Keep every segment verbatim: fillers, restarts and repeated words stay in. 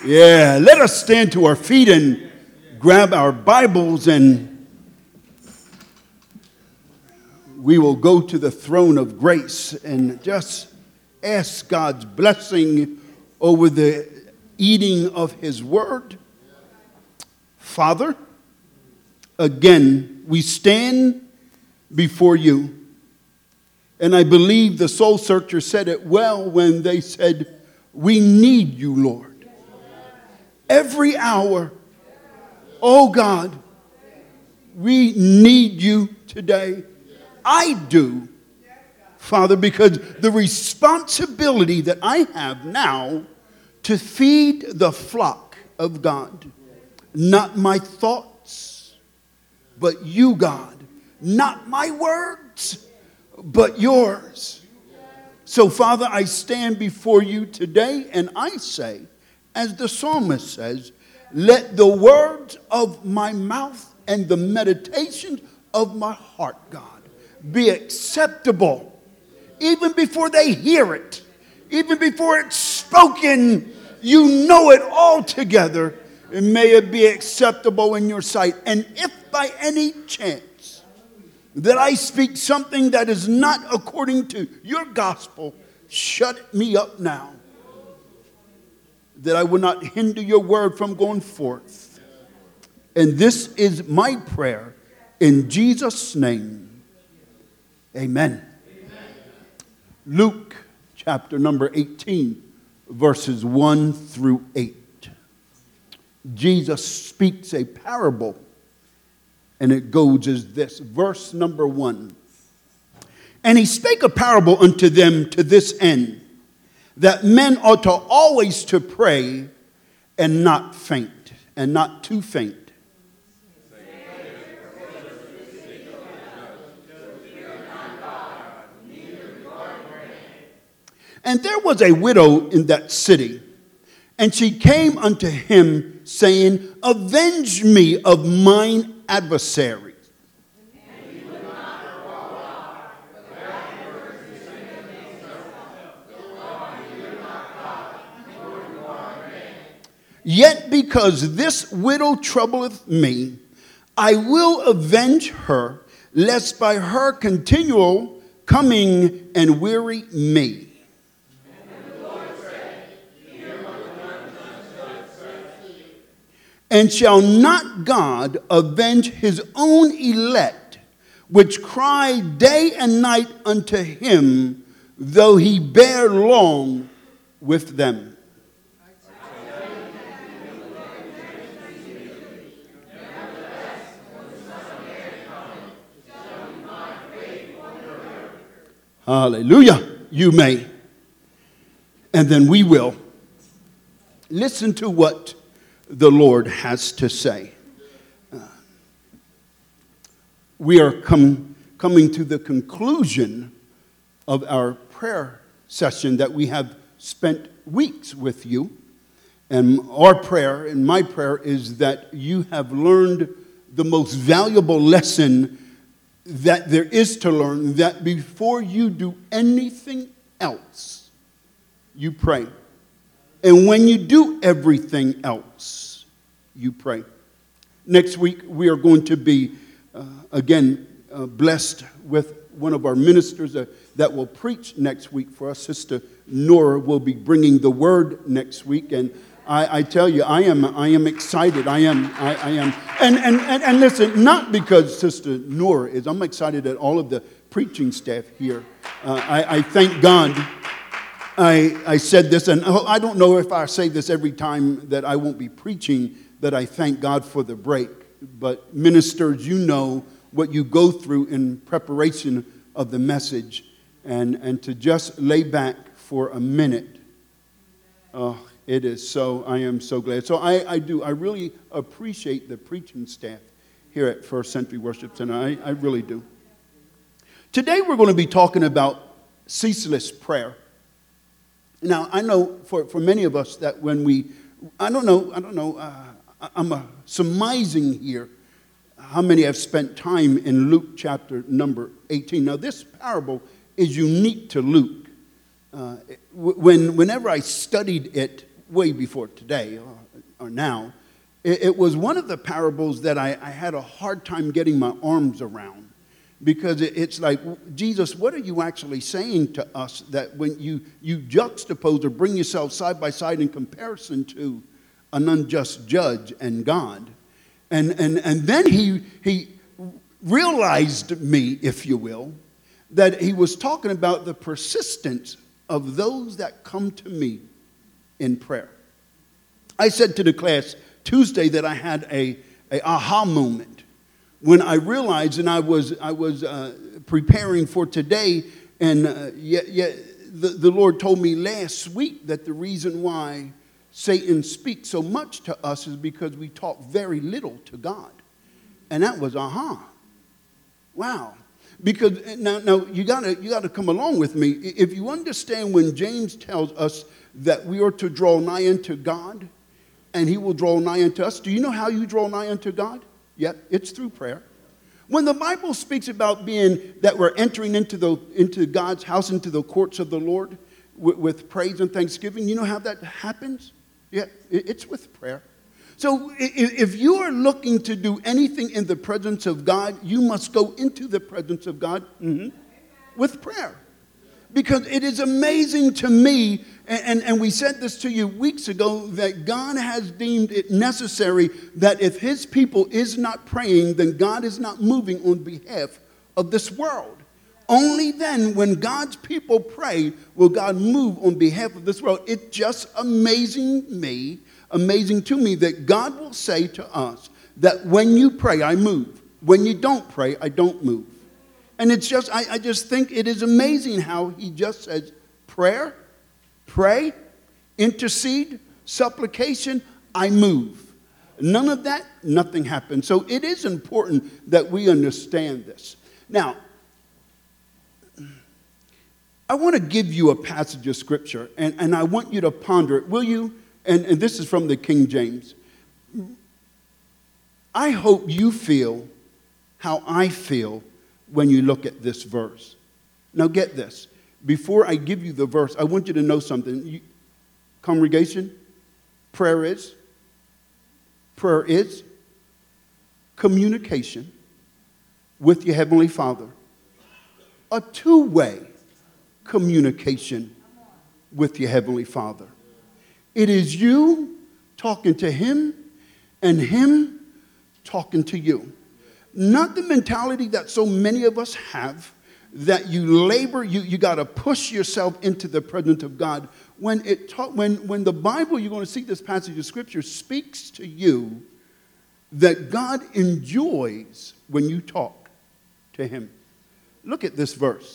Yeah, let us stand to our feet and grab our Bibles, and we will go to the throne of grace and just ask God's blessing over the eating of His Word. Father, again, we stand before you. And I believe the soul searcher said it well when they said, we need you, Lord. Every hour, oh God, we need you today. I do, Father, because the responsibility that I have now to feed the flock of God, not my thoughts, but you, God, not my words, but yours. So, Father, I stand before you today and I say, as the psalmist says, let the words of my mouth and the meditation of my heart, God, be acceptable. Even before they hear it, even before it's spoken, you know it all together. And may it be acceptable in your sight. And if by any chance that I speak something that is not according to your gospel, shut me up now, that I will not hinder your word from going forth. And this is my prayer in Jesus' name. Amen. Amen. Luke chapter number eighteen, verses one through eight. Jesus speaks a parable, and it goes as this. Verse number one. And he spake a parable unto them to this end, that men ought to always to pray and not faint, and not to faint. And there was a widow in that city, and she came unto him, saying, avenge me of mine adversary. Yet because this widow troubleth me, I will avenge her, lest by her continual coming and weary me. And shall not God avenge his own elect, which cry day and night unto him, though he bear long with them? Hallelujah. You may. And then we will. Listen to what the Lord has to say. Uh, we are com- coming to the conclusion of our prayer session that we have spent weeks with you. And our prayer, and my prayer, is that you have learned the most valuable lesson that there is to learn, that before you do anything else, you pray. And when you do everything else, you pray. Next week, we are going to be, uh, again, uh, blessed with one of our ministers uh, that will preach next week for us. Sister Nora will be bringing the word next week. And I, I tell you, I am I am excited. I am, I, I am. And, and, and, and listen, not because Sister Nora is. I'm excited at all of the preaching staff here. Uh, I, I thank God. I, I said this, and I don't know if I say this every time that I won't be preaching, that I thank God for the break. But ministers, you know what you go through in preparation of the message. And, and to just lay back for a minute, oh, it is so, I am so glad. So I, I do, I really appreciate the preaching staff here at First Century Worship Center. I, I really do. Today we're going to be talking about ceaseless prayer. Now, I know for, for many of us that when we, I don't know, I don't know, uh, I'm uh, surmising here how many have spent time in Luke chapter number eighteen. Now, this parable is unique to Luke. Uh, when, whenever I studied it, way before today or, or now. It, it was one of the parables that I, I had a hard time getting my arms around, because it, it's like, Jesus, what are you actually saying to us that when you, you juxtapose or bring yourself side by side in comparison to an unjust judge and God? And, and, and then he, he realized me, if you will, that he was talking about the persistence of those that come to me in prayer. I said to the class Tuesday that I had a, a aha moment when I realized, and I was, I was uh, preparing for today, and uh, yet, yet the, the Lord told me last week that the reason why Satan speaks so much to us is because we talk very little to God. And that was aha. Wow. Because now, now you gotta you gotta come along with me. If you understand when James tells us that we are to draw nigh unto God, and He will draw nigh unto us. Do you know how you draw nigh unto God? Yep, it's through prayer. When the Bible speaks about being that we're entering into the into God's house, into the courts of the Lord with, with praise and thanksgiving, you know how that happens? Yeah, it, it's with prayer. So if you are looking to do anything in the presence of God, you must go into the presence of God mm-hmm, with prayer. Because it is amazing to me, and, and, and we said this to you weeks ago, that God has deemed it necessary that if His people is not praying, then God is not moving on behalf of this world. Only then, when God's people pray, will God move on behalf of this world. It's just amazing me. Amazing to me that God will say to us that when you pray, I move. When you don't pray, I don't move. And it's just, I, I just think it is amazing how He just says, prayer, pray, intercede, supplication, I move. None of that, nothing happens. So it is important that we understand this. Now, I want to give you a passage of Scripture, and, and I want you to ponder it. Will you? And, and this is from the King James. I hope you feel how I feel when you look at this verse. Now get this. Before I give you the verse, I want you to know something. You, congregation, prayer is, prayer is communication with your Heavenly Father. A two-way communication with your Heavenly Father. It is you talking to Him and Him talking to you. Not the mentality that so many of us have, that you labor, you, you got to push yourself into the presence of God. When, it ta- when, when the Bible, you're going to see this passage of Scripture, speaks to you that God enjoys when you talk to Him. Look at this verse.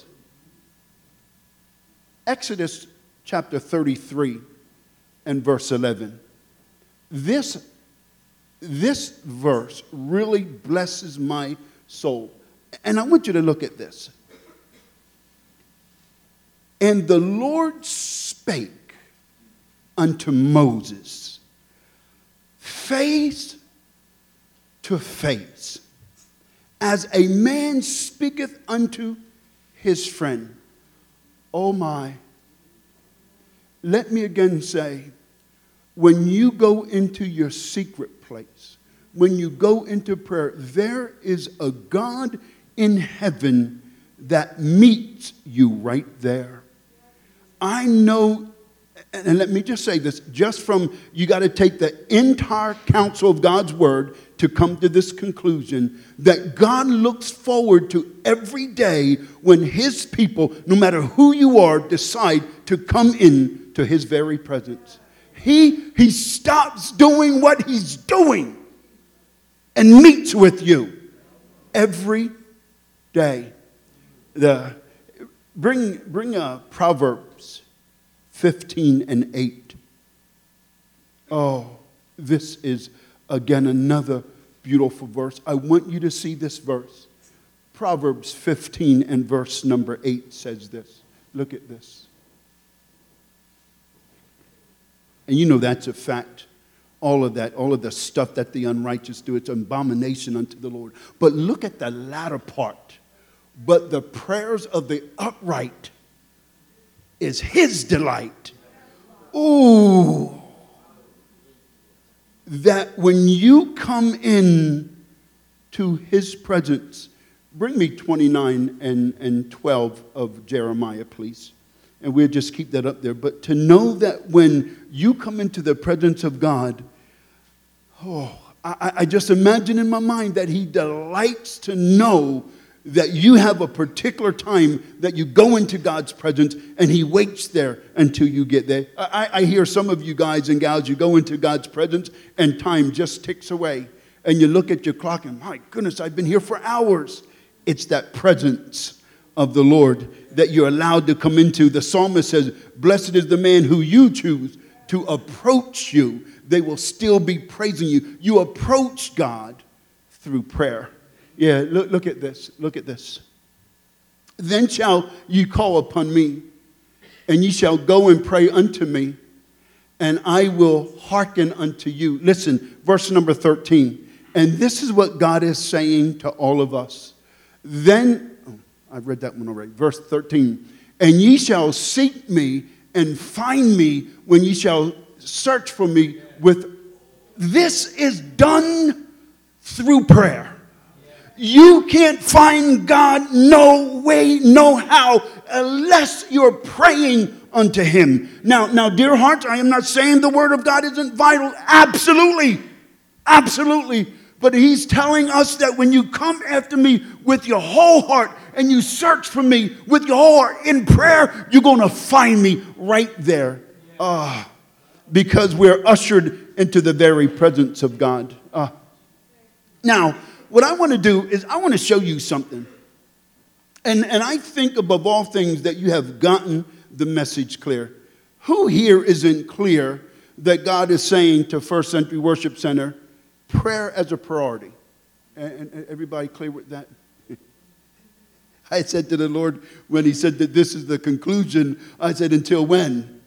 Exodus chapter thirty-three. And verse eleven. This, this verse really blesses my soul. And I want you to look at this. And the Lord spake unto Moses face to face, as a man speaketh unto his friend. Oh my. Let me again say, when you go into your secret place, when you go into prayer, there is a God in heaven that meets you right there. I know, and let me just say this, just from, you got to take the entire counsel of God's word to come to this conclusion, that God looks forward to every day when His people, no matter who you are, decide to come in to His very presence. He, he stops doing what He's doing and meets with you every day. The, bring bring uh, Proverbs fifteen and eight. Oh, this is, again, another beautiful verse. I want you to see this verse. Proverbs fifteen and verse number eight says this. Look at this. And you know that's a fact. All of that, all of the stuff that the unrighteous do, it's an abomination unto the Lord. But look at the latter part. But the prayers of the upright is His delight. Ooh. that when you come in to his presence, bring me twenty-nine and, and twelve of Jeremiah, please. And we'll just keep that up there. But to know that when you come into the presence of God, oh, I, I just imagine in my mind that he delights to know that you have a particular time that you go into God's presence and he waits there until you get there. I, I hear some of you guys and gals, you go into God's presence and time just ticks away. And you look at your clock and, my goodness, I've been here for hours. It's that presence of the Lord that you're allowed to come into. The psalmist says, blessed is the man who you choose to approach you. They will still be praising you. You approach God through prayer. Yeah, look, look at this. Look at this. Then shall ye call upon me, and ye shall go and pray unto me, and I will hearken unto you. Listen, verse number thirteen. And this is what God is saying to all of us. Then, oh, I've read that one already. Verse thirteen. And ye shall seek me and find me when ye shall search for me with... This is done through prayer. You can't find God no way, no how, unless you're praying unto him. Now, now, dear hearts, I am not saying the word of God isn't vital. Absolutely. Absolutely. But he's telling us that when you come after me with your whole heart and you search for me with your whole heart in prayer, you're going to find me right there. Uh, because we're ushered into the very presence of God. Uh, now, what I want to do is I want to show you something. And, and I think above all things that you have gotten the message clear. Who here isn't clear that God is saying to First Century Worship Center, prayer as a priority? And, and everybody clear with that? I said to the Lord when he said that this is the conclusion, I said, until when?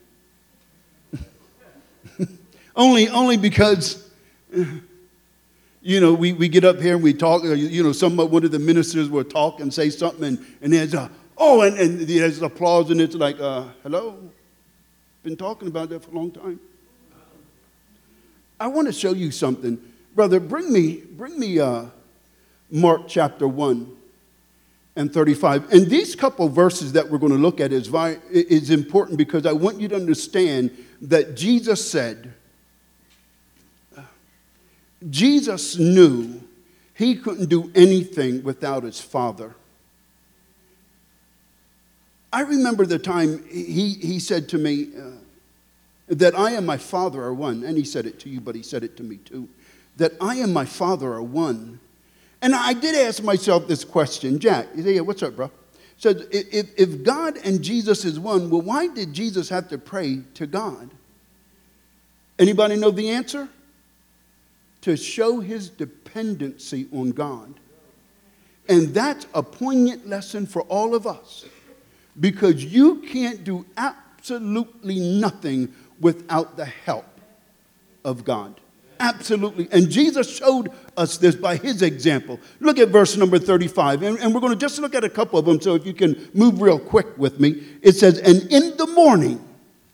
only, only because... You know, we, we get up here and we talk, you know, some one of the ministers will talk and say something, and, and there's a, oh, and, and there's applause, and it's like, uh, hello? Been talking about that for a long time. I want to show you something. Brother, bring me, bring me uh, Mark chapter one and thirty-five. And these couple verses that we're going to look at is, is important because I want you to understand that Jesus said, Jesus knew he couldn't do anything without his Father. I remember the time he, he said to me uh, that I and my Father are one. And he said it to you, but he said it to me too. That I and my Father are one. And I did ask myself this question. Jack, you say, yeah, what's up, bro? Said, if, if God and Jesus is one, well, why did Jesus have to pray to God? Anybody know the answer? To show his dependency on God. And that's a poignant lesson for all of us. Because you can't do absolutely nothing without the help of God. Absolutely. And Jesus showed us this by his example. Look at verse number thirty-five. And, and we're going to just look at a couple of them. So if you can move real quick with me. It says, and in the morning,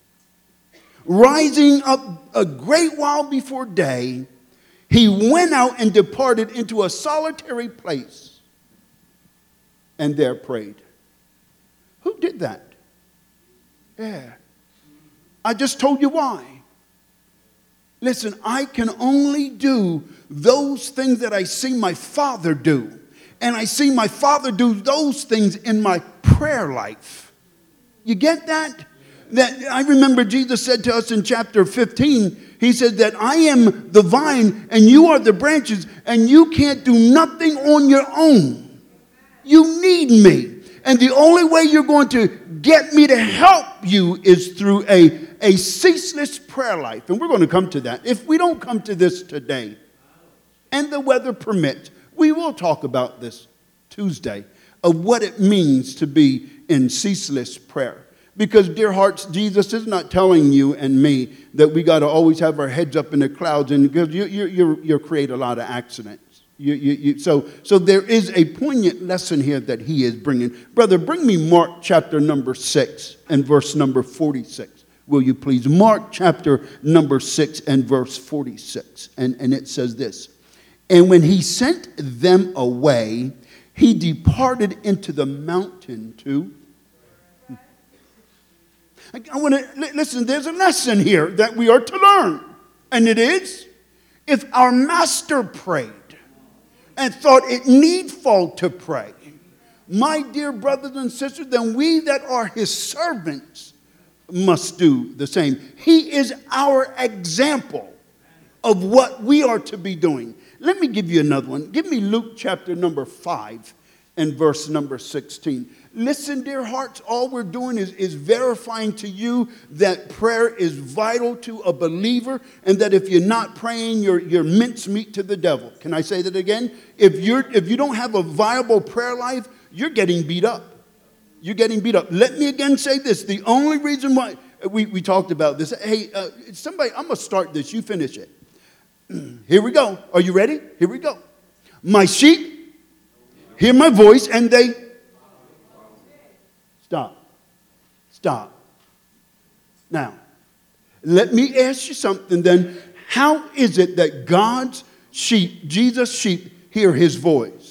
rising up a great while before day, he went out and departed into a solitary place and there prayed. Who did that? Yeah. I just told you why. Listen, I can only do those things that I see my Father do. And I see my Father do those things in my prayer life. You get that? That I remember Jesus said to us in chapter fifteen, he said that I am the vine and you are the branches and you can't do nothing on your own. You need me. And the only way you're going to get me to help you is through a, a ceaseless prayer life. And we're going to come to that. If we don't come to this today and the weather permits, we will talk about this Tuesday of what it means to be in ceaseless prayer. Because, dear hearts, Jesus is not telling you and me that we got to always have our heads up in the clouds, and because you you you you create a lot of accidents. You, you, you, so so there is a poignant lesson here that he is bringing. Brother, bring me Mark chapter number six and verse number forty-six. will you please? Mark chapter number six and verse forty-six. And, and it says this. And when he sent them away, he departed into the mountain to... I, I want to, listen, there's a lesson here that we are to learn. And it is, if our master prayed and thought it needful to pray, my dear brothers and sisters, then we that are his servants must do the same. He is our example of what we are to be doing. Let me give you another one. Give me Luke chapter number five and verse number sixteen. Listen, dear hearts, all we're doing is, is verifying to you that prayer is vital to a believer, and that if you're not praying, you're, you're mincemeat to the devil. Can I say that again? If you're if you don't have a viable prayer life, you're getting beat up. You're getting beat up. Let me again say this. The only reason why we, we talked about this. Hey, uh, somebody, I'm going to start this. You finish it. Here we go. Are you ready? Here we go. My sheep hear my voice and they... Stop. Stop. Now, let me ask you something then. How is it that God's sheep, Jesus' sheep, hear his voice?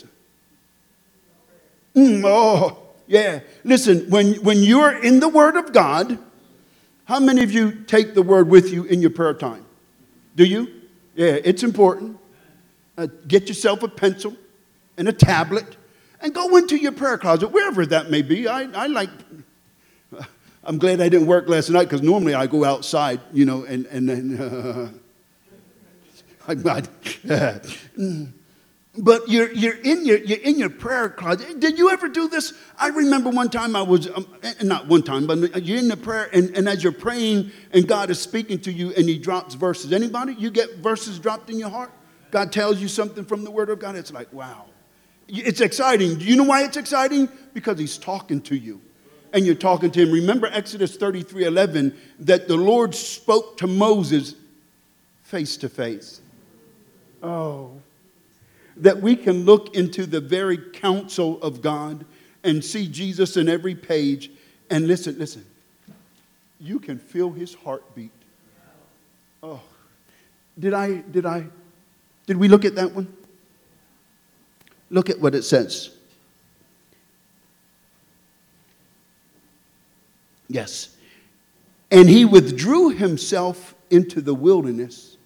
Mm, oh, yeah. Listen, when, when you're in the Word of God, how many of you take the Word with you in your prayer time? Do you? Yeah, it's important. Uh, get yourself a pencil and a tablet and go into your prayer closet, wherever that may be. I, I like, I'm glad I didn't work last night, because normally I go outside, you know, and, and then, uh, I'm not, uh, but you're, you're, in your, you're in your prayer closet. Did you ever do this? I remember one time I was, um, not one time, but you're in the prayer, and, and as you're praying, and God is speaking to you, and he drops verses. Anybody? You get verses dropped in your heart? God tells you something from the Word of God. It's like, wow. It's exciting. Do you know why it's exciting? Because he's talking to you. And you're talking to him. Remember Exodus thirty-three eleven, that the Lord spoke to Moses face to face. Oh. That we can look into the very counsel of God and see Jesus in every page. And listen, listen. You can feel his heartbeat. Oh. Did I, did I, did we look at that one? Look at what it says. Yes. And he withdrew himself into the wilderness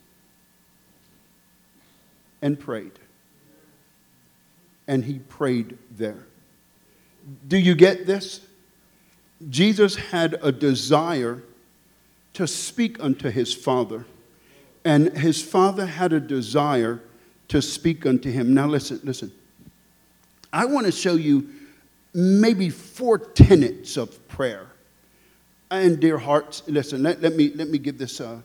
and prayed. And he prayed there. Do you get this? Jesus had a desire to speak unto his Father. And his Father had a desire to speak unto him. Now listen, listen. I want to show you maybe four tenets of prayer. And dear hearts, listen, let, let, me, let me give this. Uh,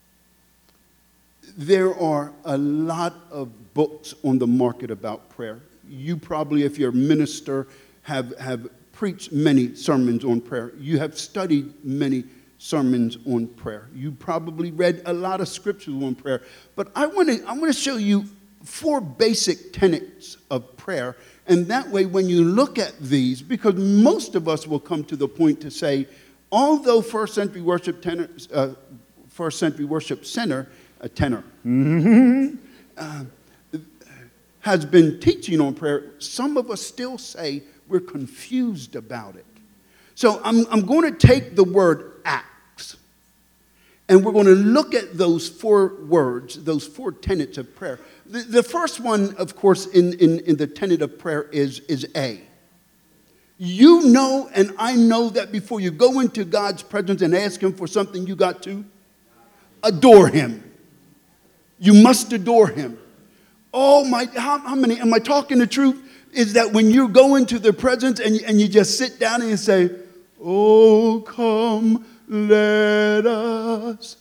there are a lot of books on the market about prayer. You probably, if you're a minister, have, have preached many sermons on prayer. You have studied many sermons on prayer. You probably read a lot of scriptures on prayer. But I want to I want to show you four basic tenets of prayer. And that way, when you look at these, because most of us will come to the point to say, although First Century Worship, tenor, uh, First Century Worship Center, a tenor, mm-hmm, uh, has been teaching on prayer, some of us still say we're confused about it. So I'm, I'm going to take the word acts, and we're going to look at those four words, those four tenets of prayer. The, the first one, of course, in, in, in the tenet of prayer is, is A. You know and I know that before you go into God's presence and ask him for something, you got to adore him. You must adore him. Oh, my, how, how many, am I talking the truth? Is that when you go into the presence and, and you just sit down and you say, oh, come, let us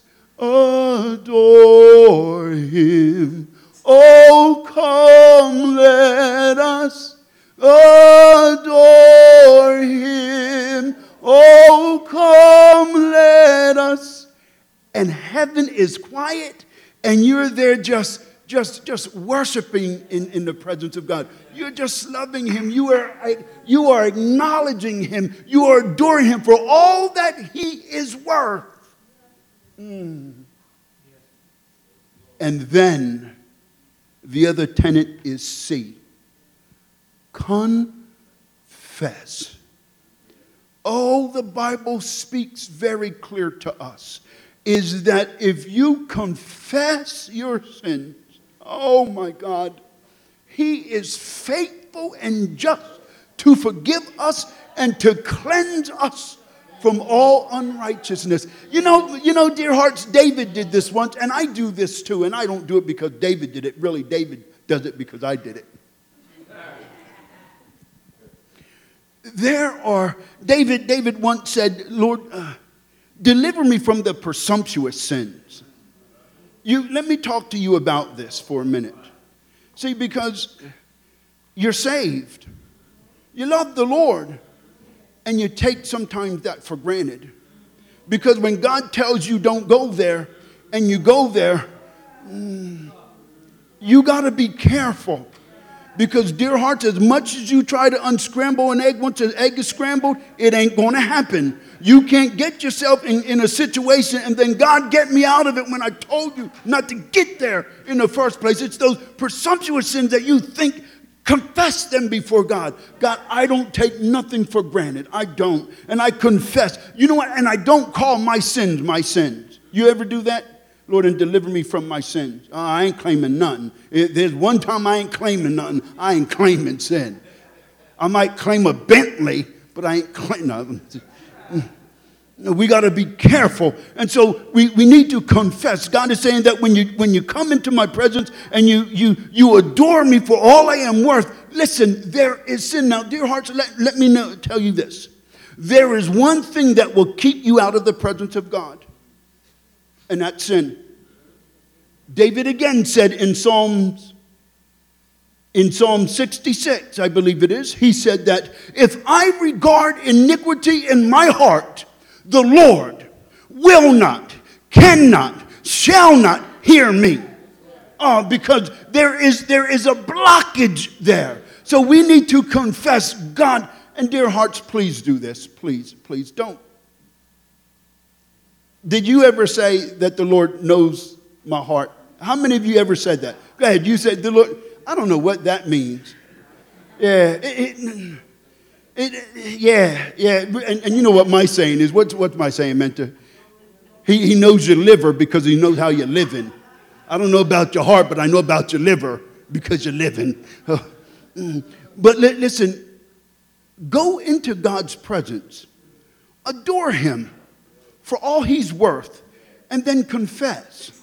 adore him. Oh, come, let us adore him. Oh, come, let us. And heaven is quiet, and you're there just, just, just worshiping in, in the presence of God. You're just loving him. You are, you are acknowledging him. You are adoring him for all that he is worth. Mm. And then the other tenet is C. Confess. Oh, the Bible speaks very clear to us, is that if you confess your sins, oh my God, He is faithful and just to forgive us and to cleanse us from all unrighteousness. You know, you know, dear hearts, David did this once, and I do this too, and I don't do it because David did it. Really, David does it because I did it. There are, David, David once said, Lord, uh, deliver me from the presumptuous sins. You, let me talk to you about this for a minute. See, because you're saved. You love the Lord. And you take sometimes that for granted. Because when God tells you don't go there, and you go there, mm, you got to be careful. Because, dear hearts, as much as you try to unscramble an egg, once an egg is scrambled, it ain't going to happen. You can't get yourself in, in a situation and then, God, get me out of it when I told you not to get there in the first place. It's those presumptuous sins that you think, confess them before God. God, I don't take nothing for granted. I don't. And I confess. You know what? And I don't call my sins my sins. You ever do that? Lord, and deliver me from my sins. Oh, I ain't claiming nothing. If there's one time I ain't claiming nothing, I ain't claiming sin. I might claim a Bentley, but I ain't claiming nothing. We got to be careful. And so we, we need to confess. God is saying that when you when you come into my presence and you you you adore me for all I am worth, listen, there is sin. Now, dear hearts, let, let me know, tell you this. There is one thing that will keep you out of the presence of God, and that's sin. David again said in Psalms, in Psalm sixty-six, I believe it is, he said that if I regard iniquity in my heart, the Lord will not, cannot, shall not hear me. Oh, because there is, there is a blockage there. So we need to confess God. And dear hearts, please do this. Please, please don't. Did you ever say that the Lord knows my heart? How many of you ever said that? Go ahead. You said the Lord. I don't know what that means. Yeah. It, it, it, yeah. Yeah. And, and you know what my saying is? What's, what's my saying meant to? He, he knows your liver because he knows how you're living. I don't know about your heart, but I know about your liver because you're living. But li- listen, go into God's presence. Adore him for all he's worth, and then confess.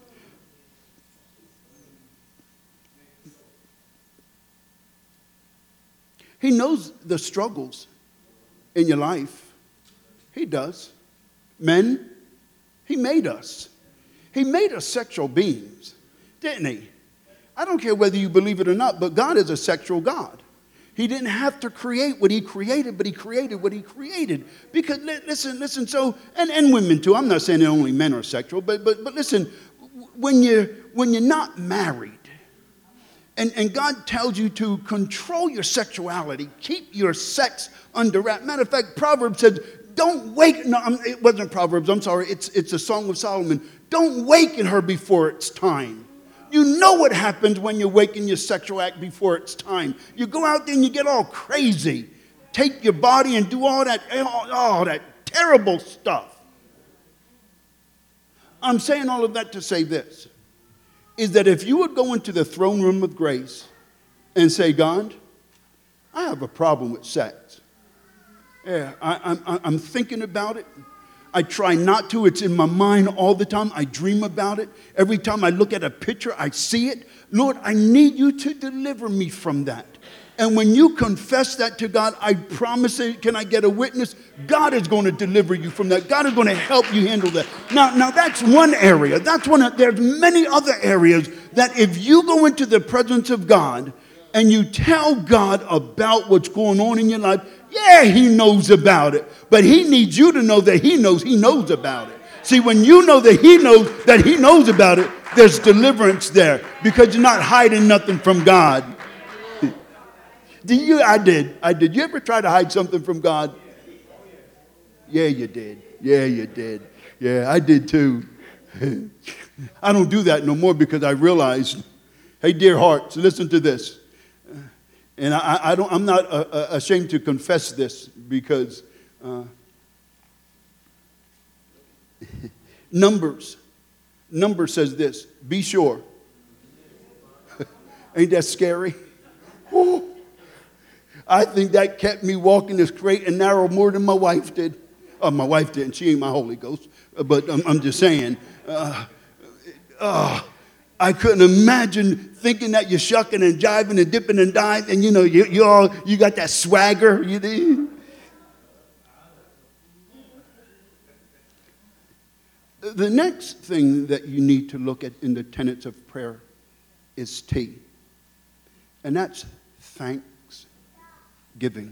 He knows the struggles in your life. He does. Men, he made us. He made us sexual beings, didn't he? I don't care whether you believe it or not, but God is a sexual God. He didn't have to create what he created, but he created what he created. Because, listen, listen, so, and, and women too. I'm not saying that only men are sexual, but, but, but listen, when you're, when you're not married, and, and God tells you to control your sexuality, keep your sex under wrap. Matter of fact, Proverbs says, don't wake, no, it wasn't Proverbs, I'm sorry, it's, it's a Song of Solomon. Don't waken her before it's time. You know what happens when you waken your sexual act before it's time. You go out there and you get all crazy. Take your body and do all that, all, all that terrible stuff. I'm saying all of that to say this, is that if you would go into the throne room of grace and say, God, I have a problem with sex. Yeah, I, I'm, I'm thinking about it. I try not to. It's in my mind all the time. I dream about it. Every time I look at a picture, I see it. Lord, I need you to deliver me from that. And when you confess that to God, I promise you, can I get a witness? God is going to deliver you from that. God is going to help you handle that. Now, now that's one area. That's one of, there's many other areas that if you go into the presence of God and you tell God about what's going on in your life, yeah, he knows about it. But he needs you to know that he knows he knows about it. See, when you know that he knows that he knows about it, there's deliverance there because you're not hiding nothing from God. Did you? I did. I did. You ever try to hide something from God? Yeah, you did. Yeah, you did. Yeah, I did too. I don't do that no more because I realized, hey, dear hearts, listen to this. And I, I don't, I'm not uh, ashamed to confess this because uh, Numbers, Numbers says this, be sure. Ain't that scary? Woo. I think that kept me walking the straight and narrow more than my wife did. Oh, my wife didn't. She ain't my Holy Ghost. But I'm, I'm just saying, uh, uh, I couldn't imagine thinking that you're shucking and jiving and dipping and diving, and you know, you, you all, you got that swagger. You do. The next thing that you need to look at in the tenets of prayer is T. And that's thanksgiving.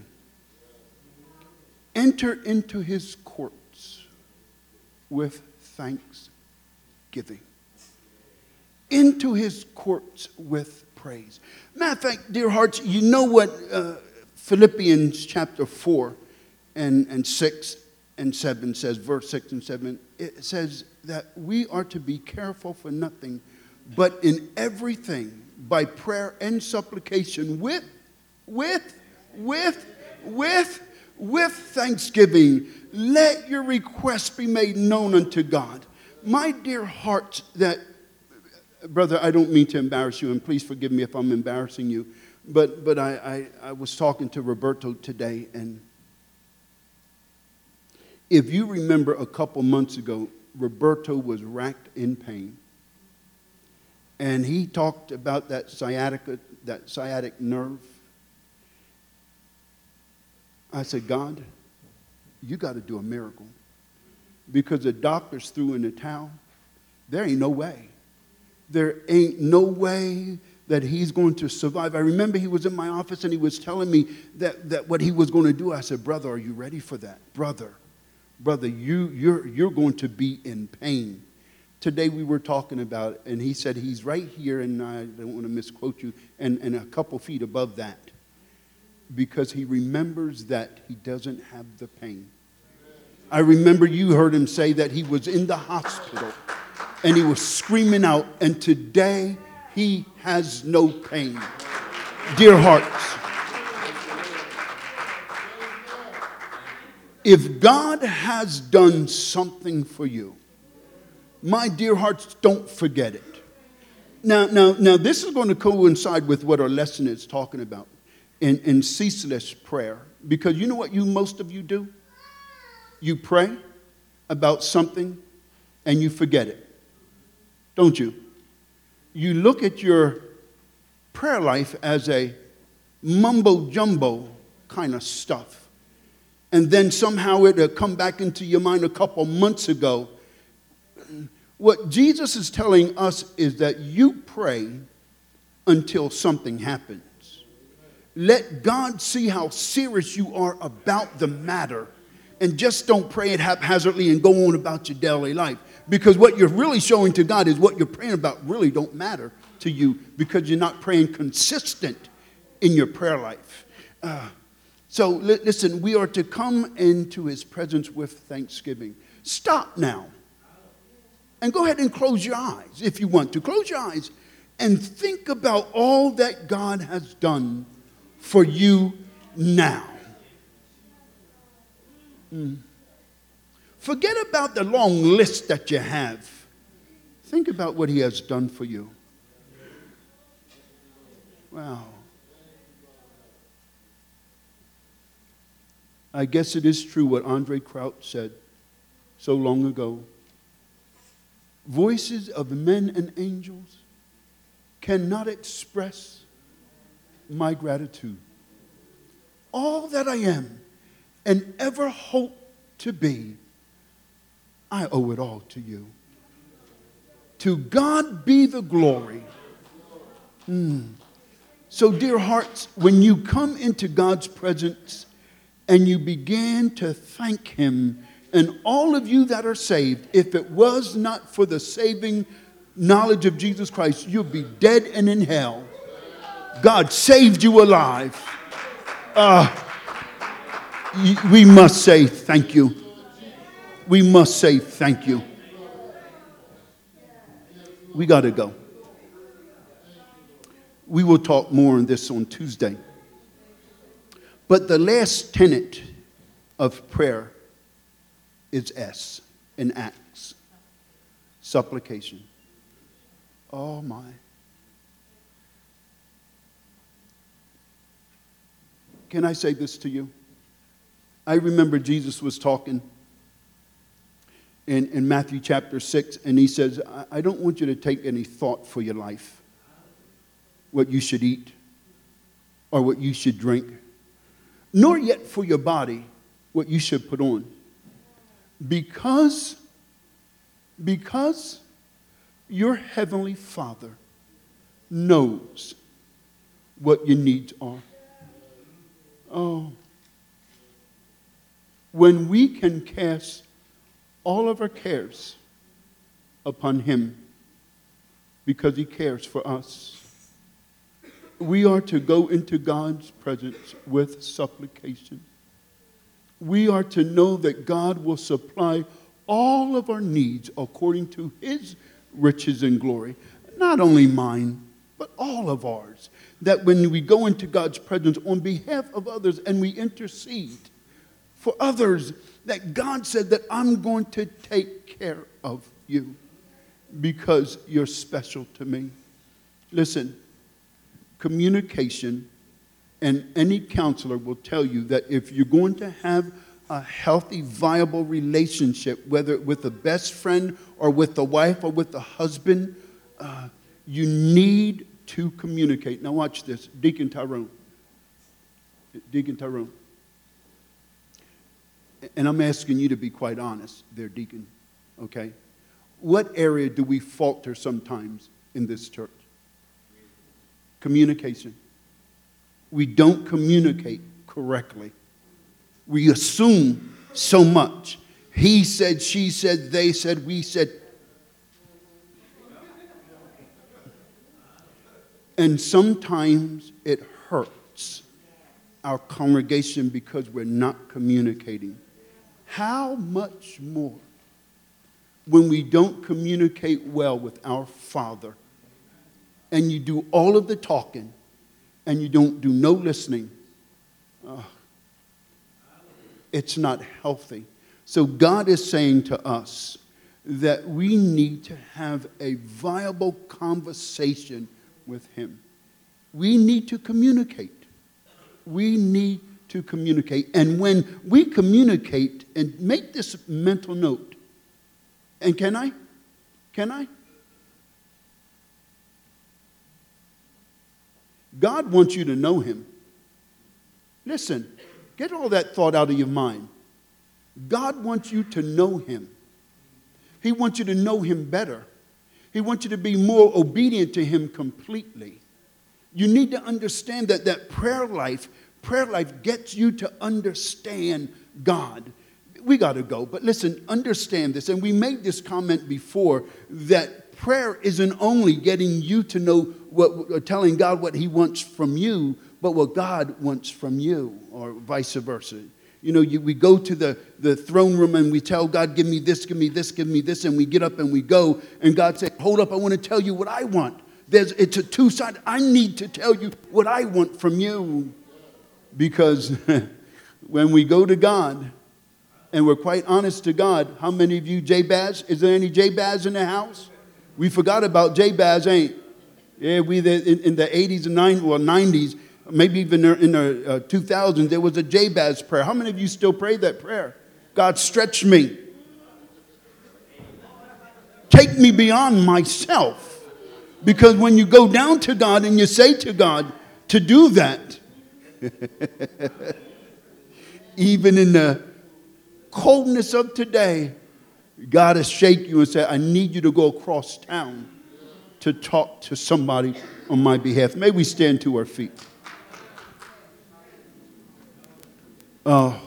Enter into his courts with thanksgiving. Into his courts with praise. Matter of fact, dear hearts, you know what uh, Philippians chapter four and, and six and seven says, verse six and seven. It says that we are to be careful for nothing, but in everything by prayer and supplication with, with, with, with, with thanksgiving. Let your requests be made known unto God. My dear hearts, that, brother, I don't mean to embarrass you, and please forgive me if I'm embarrassing you, but, but I, I, I was talking to Roberto today, and if you remember a couple months ago, Roberto was racked in pain. And he talked about that sciatica, that sciatic nerve. I said, God, you got to do a miracle. Because the doctors threw in the towel. There ain't no way. There ain't no way that he's going to survive. I remember he was in my office and he was telling me that, that what he was going to do. I said, brother, are you ready for that? Brother, brother, you, you're, you're going to be in pain. Today we were talking about it, and he said he's right here, and I don't want to misquote you, and, and a couple feet above that, because he remembers that he doesn't have the pain. I remember you heard him say that he was in the hospital, and he was screaming out, and today he has no pain. Dear hearts, if God has done something for you, my dear hearts, don't forget it. Now, now, now, this is going to coincide with what our lesson is talking about in, in ceaseless prayer. Because you know what you most of you do? You pray about something and you forget it. Don't you? You look at your prayer life as a mumbo-jumbo kind of stuff. And then somehow it'll come back into your mind a couple months ago. What Jesus is telling us is that you pray until something happens. Let God see how serious you are about the matter. And just don't pray it haphazardly and go on about your daily life. Because what you're really showing to God is what you're praying about really don't matter to you, because you're not praying consistent in your prayer life. Uh, so li- listen, we are to come into his presence with thanksgiving. Stop now. And go ahead and close your eyes if you want to. Close your eyes and think about all that God has done for you now. Mm. Forget about the long list that you have. Think about what he has done for you. Wow. I guess it is true what Andre Crouch said so long ago. Voices of men and angels cannot express my gratitude. All that I am and ever hope to be, I owe it all to you. To God be the glory. Mm. So, dear hearts, when you come into God's presence and you begin to thank him, and all of you that are saved, if it was not for the saving knowledge of Jesus Christ, you'll be dead and in hell. God saved you alive. Uh, we must say thank you. we must say thank you. We got to go. We will talk more on this on Tuesday. But the last tenet of prayer is S in Acts. Supplication. Oh my. Can I say this to you? I remember Jesus was talking in, in Matthew chapter six, and he says, I, I don't want you to take any thought for your life, what you should eat or what you should drink, nor yet for your body, what you should put on. Because, because your heavenly Father knows what your needs are. Oh, when we can cast all of our cares upon him because he cares for us, we are to go into God's presence with supplication. We are to know that God will supply all of our needs according to his riches and glory. Not only mine, but all of ours. That when we go into God's presence on behalf of others and we intercede for others, that God said that I'm going to take care of you because you're special to me. Listen, communication, and any counselor will tell you that if you're going to have a healthy, viable relationship, whether with a best friend or with the wife or with the husband, uh, you need to communicate. Now watch this. Deacon Tyrone. Deacon Tyrone. And I'm asking you to be quite honest there, Deacon. Okay? What area do we falter sometimes in this church? Communication. We don't communicate correctly. We assume so much. He said, she said, they said, we said. And sometimes it hurts our congregation because we're not communicating. How much more when we don't communicate well with our Father, and you do all of the talking and you don't do no listening? Uh, it's not healthy. So God is saying to us that we need to have a viable conversation with him. We need to communicate. We need to communicate. And when we communicate, and make this mental note, and can I? Can I? God wants you to know him. Listen, get all that thought out of your mind. God wants you to know him. He wants you to know him better. He wants you to be more obedient to him completely. You need to understand that that prayer life, prayer life gets you to understand God. We got to go, but listen, understand this. And we made this comment before, that prayer isn't only getting you to know what, or telling God what he wants from you, but what God wants from you, or vice versa. You know, you, we go to the, the throne room and we tell God, give me this, give me this, give me this, and we get up and we go, and God said, hold up, I want to tell you what I want. There's, it's a two-sided, I need to tell you what I want from you. Because when we go to God, and we're quite honest to God, how many of you Jabez? Is there any Jabez in the house? We forgot about Jabez, ain't? Yeah, we in, in the eighties and nineties, well, nineties, maybe even in the uh, two thousands, there was a Jabez prayer. How many of you still pray that prayer? God, stretch me. Take me beyond myself. Because when you go down to God and you say to God to do that, even in the coldness of today, God will shake you and say, I need you to go across town to talk to somebody on my behalf. May we stand to our feet. Oh,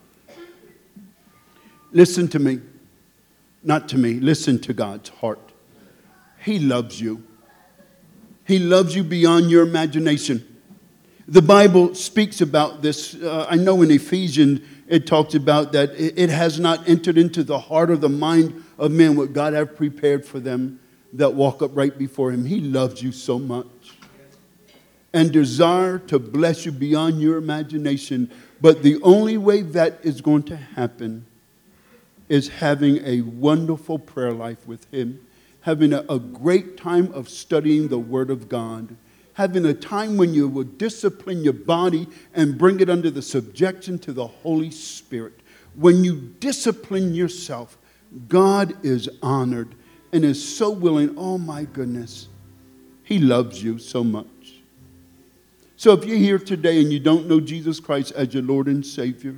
listen to me. Not to me. Listen to God's heart. He loves you. He loves you beyond your imagination. The Bible speaks about this. Uh, I know in Ephesians it talks about that it has not entered into the heart or the mind of men what God have prepared for them that walk upright before him. He loves you so much and desire to bless you beyond your imagination. But the only way that is going to happen is having a wonderful prayer life with him, having a, a great time of studying the Word of God, having a time when you will discipline your body and bring it under the subjection to the Holy Spirit. When you discipline yourself, God is honored and is so willing. Oh my goodness, he loves you so much. So if you're here today and you don't know Jesus Christ as your Lord and Savior,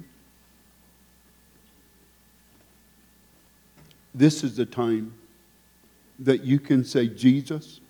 this is the time that you can say, Jesus,